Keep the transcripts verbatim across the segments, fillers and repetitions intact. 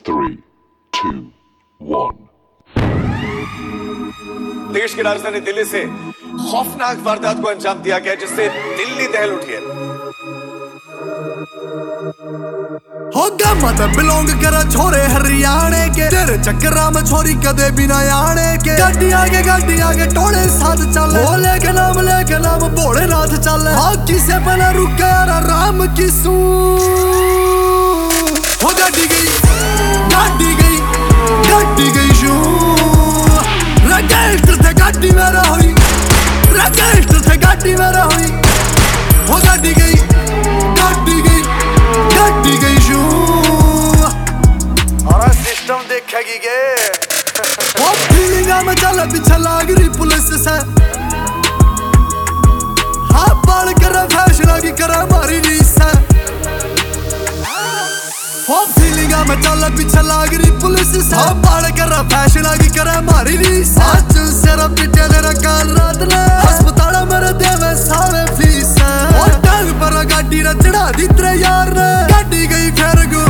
three, two, one. देश की राजधानी दिल्ली से खौफनाक वारदात को अंजाम दिया गया जिससे दिल्ली दहल उठी है। होगा मत बिलोंग करा छोरे हरियाणे के, तेरे चक्करा में छोरी कदे बिना आने के। गाड़ी आगे गाड़ी आगे टोले साथ चल, भोले के नाम लेके नाम भोलेनाथ चल। हाँ किसे बना रुके यार राम की सू। हो गाड़ी गई गाड़ी गई गाड़ी गई शू। रगेस्टर थे गाड़ी मेरा हुई, रगेस्टर थे गाड़ी मेरा हुई। हो गाड़ी गई गाड़ी गई गाड़ी गई शू। और सिस्टम देखेगी गे। वो फीलिंगा में चला पीछे लाग रही पुलिस से। हाँ बाल कर फैशन की करा हमारी रीस है। वो फीलिंगा में चला पीछे लाग रही पुलिस से। हाँ बाल कर फैशन की करा हमारी रीस है। आज सिर पिटे तेरा काल रात ने अस्पताल मेरे देवे सारे फीस है। वो टांग पर गाड़ी रे चढ़ा दी तेरे यार ने, गाड़ी गई फिर गो।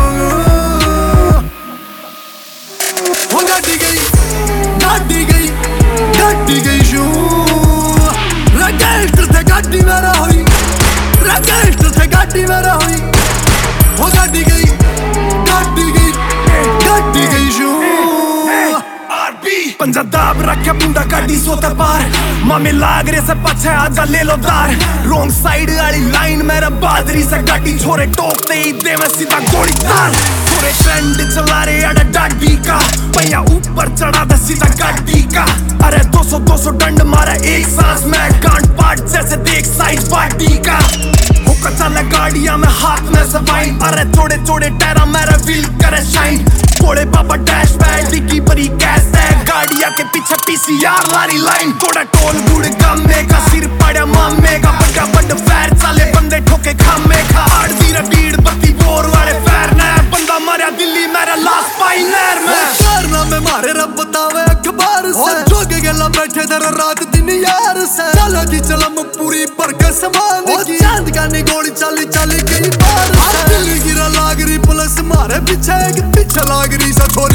हो गाड़ी गई गाड़ी गई गाड़ी गई शू। रगेस्टर थे गाड़ी मेरा हुई, रगेस्टर थे गाड़ी मेरा हुई। हो गाड़ी गई गाड़ी गई गाड़ी गई शू। पंजा दाब रखे बुंदा गाड़ी सोता पार, मामे लाग रहे से पछे आजा ले लो दार। रोंग साइड वाली लाइन मेरा बादरी से गाड़ी छोरे टोकते ही दे मैं सीधा गोली तार। छोरे ट्रेंड चला रहे अड़ा डाडी का, पैया ऊपर चढ़ा दे सीधा गाड़ी का। अरे दो सौ दो सौ डंड मारा एक सांस में, गांड पाट जैसे देख साइड पार्टी का। हुक्का चला गाड़ियां में हाथ में से वाइन, अरे थोड़े थोड़े टायरा मेरा व्हील करे शाइन। थोड़े बाबा डैश बैड डिग्गी बड़ी कैस है, गाड़िया के पीछे पीसीआर लारी लाइन। थोड़ा टोल गुड़ गम्मे का, सिर पड़ा मामे का। बड़ा बड़ा फैर चाले बंदे ठोके खामे का। आड़ दी रे भीड़ बत्ती बोर वाले फैर ने, बंदा मरा दिल्ली मेरा लास्ट पाइनर में। करना में मारे रब बतावे अखबार से, जोगे गेला बैठे दर रात दिन यार से। चला की चलम पूरी बरकत समान की, चांद का गोली चाली चाली गई बार से। दिल्ली गिरा लाग रही पुलिस मारे पीछे, पीछे लाग रही सा छोरी